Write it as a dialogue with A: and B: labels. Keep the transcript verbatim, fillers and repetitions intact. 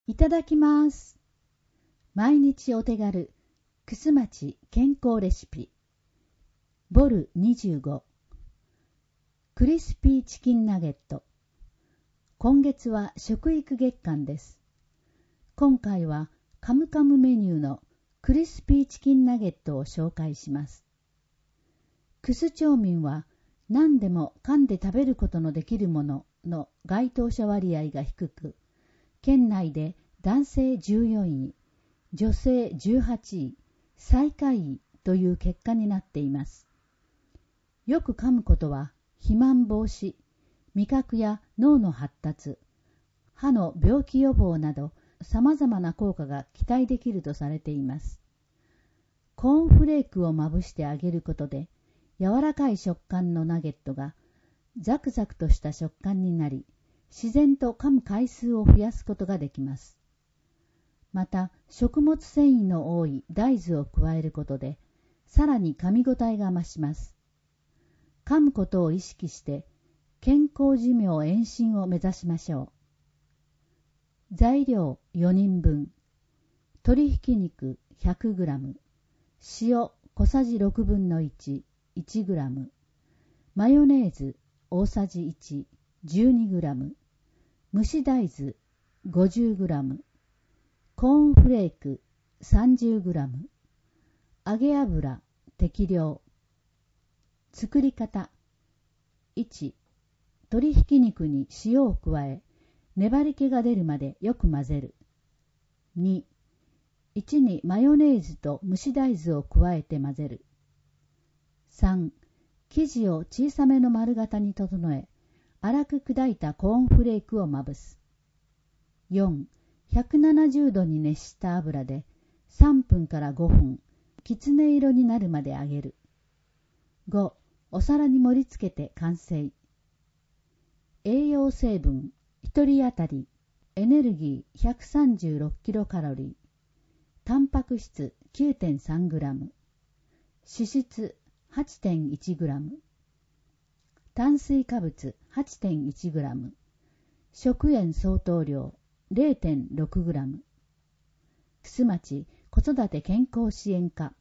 A: いただきます。毎日お手軽、くすまち健康レシピ。ボルにじゅうご。クリスピーチキンナゲット。今月は食育月間です。今回はカムカムメニューのクリスピーチキンナゲットを紹介します。クス町民は何でも噛んで食べることのできるものの該当者割合が低く、県内で男性じゅうよんい、女性じゅうはちい、最下位という結果になっています。よく噛むことは肥満防止、味覚や脳の発達、歯の病気予防など様々な効果が期待できるとされています。コーンフレークをまぶして揚げることで、柔らかい食感のナゲットがザクザクとした食感になり、自然と噛む回数を増やすことができます。また、食物繊維の多い大豆を加えることで、さらに噛み応えが増します。噛むことを意識して、健康寿命延伸を目指しましょう。材料よにんぶん、鶏ひき肉 ひゃくグラム、塩小さじろくぶんのいち、いちグラム、マヨネーズ大さじいち、じゅうにグラム、蒸し大豆 ごじゅうグラム、コーンフレーク さんじゅうグラム、揚げ油適量。作り方。いち、鶏ひき肉に塩を加え、粘り気が出るまでよく混ぜる。に、いちにマヨネーズと蒸し大豆を加えて混ぜる。さん、生地を小さめの丸型に整え、粗く砕いたコーンフレークをまぶす。よん、ひゃくななじゅうどに熱した油でさんぷんからごふん、きつね色になるまで揚げる。ご、お皿に盛り付けて完成。栄養成分、ひとり当たり、エネルギー ひゃくさんじゅうろくキロカロリー、タンパク質 きゅうてんさんグラム、脂質 はちてんいちグラム、炭水化物 はちてんいちグラム、食塩相当量 れいてんろくグラム。くすまち子育て健康支援課